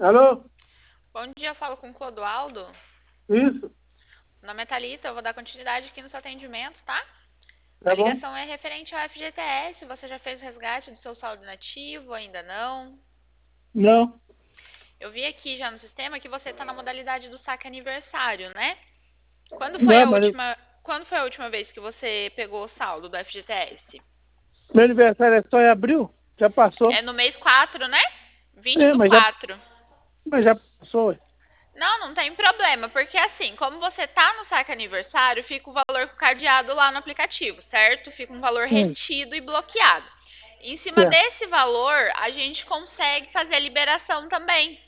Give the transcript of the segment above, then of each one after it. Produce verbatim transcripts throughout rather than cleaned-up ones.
Alô? Bom dia, eu falo com o Clodoaldo. Isso? Meu nome é Thalita, eu vou dar continuidade aqui no seu atendimento, tá? A Tá bom? ligação é referente ao F G T S. Você já fez o resgate do seu saldo inativo? Ainda não? Não. Eu vi aqui já no sistema que você está na modalidade do saque aniversário, né? Quando foi Não, a mas última, quando foi a última vez que você pegou o saldo do F G T S? meu aniversário é só em abril? Já passou. É no mês quatro, né? Vinte É, do mas já, quatro. mas já passou, ué. Não, não tem problema, porque assim, como você tá no saque aniversário, fica o valor cadeado lá no aplicativo, certo? Fica um valor Hum, retido e bloqueado. Em cima certo. desse valor, a gente consegue fazer a liberação também,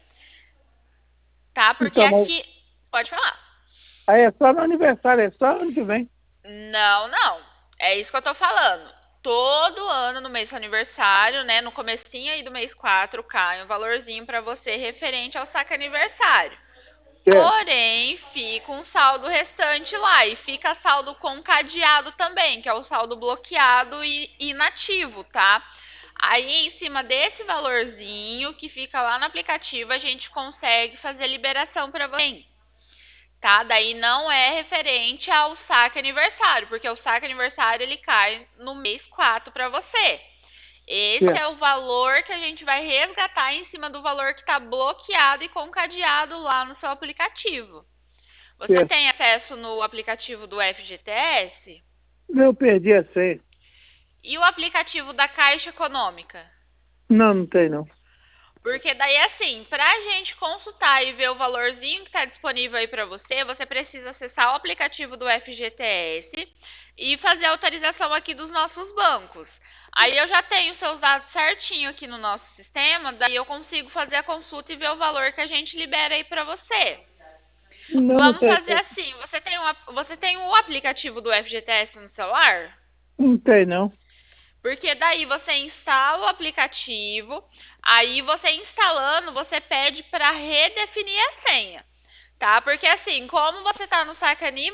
tá? Porque Então, mas aqui. Pode falar. aí é só no aniversário, é só ano que vem. Não, não. É isso que eu tô falando. Todo ano no mês do aniversário, né? No comecinho aí do mês quatro, cai um valorzinho pra você referente ao saque aniversário. Certo. Porém, fica um saldo restante lá e fica saldo com cadeado também, que é o saldo bloqueado e inativo, tá? Aí, em cima desse valorzinho que fica lá no aplicativo, a gente consegue fazer a liberação para você, tá? Daí não é referente ao saque aniversário, porque o saque aniversário ele cai no mês quatro para você. Esse Certo. é o valor que a gente vai resgatar em cima do valor que está bloqueado e concadeado lá no seu aplicativo. Você Certo. tem acesso no aplicativo do F G T S Eu perdi a senha. e o aplicativo da Caixa Econômica. Não, não tem não. Porque daí assim, para a gente consultar e ver o valorzinho que está disponível aí para você, você precisa acessar o aplicativo do F G T S e fazer a autorização aqui dos nossos bancos. Aí eu já tenho seus dados certinho aqui no nosso sistema, daí eu consigo fazer a consulta e ver o valor que a gente libera aí para você. Não, não Vamos tem. fazer assim, você tem, uma, você tem o aplicativo do F G T S no celular? Não tem não. Porque daí você instala o aplicativo, aí você instalando, você pede para redefinir a senha, tá? Porque assim, como você tá no saque